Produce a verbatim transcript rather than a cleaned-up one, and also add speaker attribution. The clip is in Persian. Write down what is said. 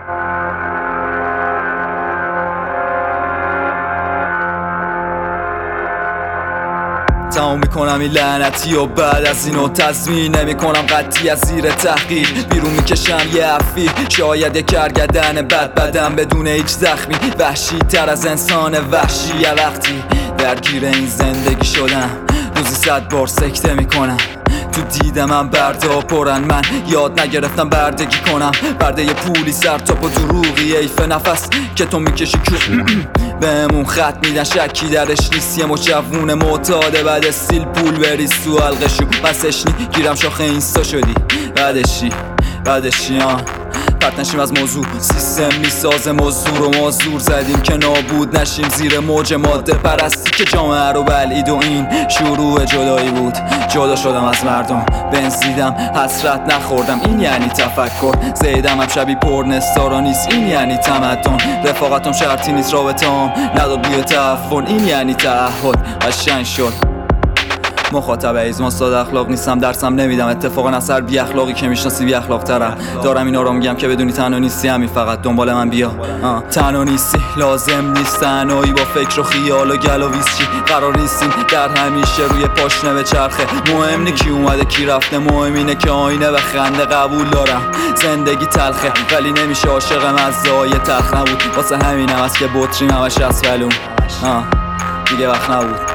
Speaker 1: تمام میکنم این لعنتی و بعد از اینو تضمین نمیکنم قطعی از زیر تحقیق بیرون میکشم یه عفی شاید یک کرگدن بد بدم بدون هیچ زخمی وحشی تر از انسان وحشی یه وقتی درگیر این زندگی شدم روزی صد بار سکته میکنم تو دیدم من برده ها پرن من یاد نگرفتم بردگی کنم برده پولی سر تا پا دروغی ایف نفس که تو میکشی که بهمون خط میدن شکی درش نیست یه مجوون معتاده بعد استیل پول بریز تو حلقشون بسش نی گیرم شاخه اینستا شدی بعدشی بعدشی آن پرت نشیم از موضوع سیستم میسازه موضوع رو ما زور زدیم که نابود نشیم زیر موج ماده پرستی که جامعه رو بلعید و این شروع جدایی بود جدا شدم از مردم بنزیدم حسرت نخوردم این یعنی تفکر زیدم هم شبی پرنستارا نیست این یعنی تمدن رفاقتم شرطی نیست رابطه‌ام نداد بوی تعفن این یعنی تعهد قشنگ شد مخاطب ایزمان ساده اخلاق نیستم درسم نمیدم اتفاقا اثر بی اخلاقی که میشناسی بی اخلاق ترم دارم اینا رو میگم که بدونی تنها نیستی همین فقط دنبال من بیا تنها نیستی لازم نیست تنهایی با فکر و خیال و گل و ویسچی قرار نیستیم در همیشه روی پاشنه به چرخه مهم نی کی اومده کی رفته مهم اینه که آینه و خنده قبول دارم زندگی تلخه ولی نمیشه عاشق مزه‌های تلخ نبود واسه همینم هست که بطریم همش از فلوم دیگه وقت نبود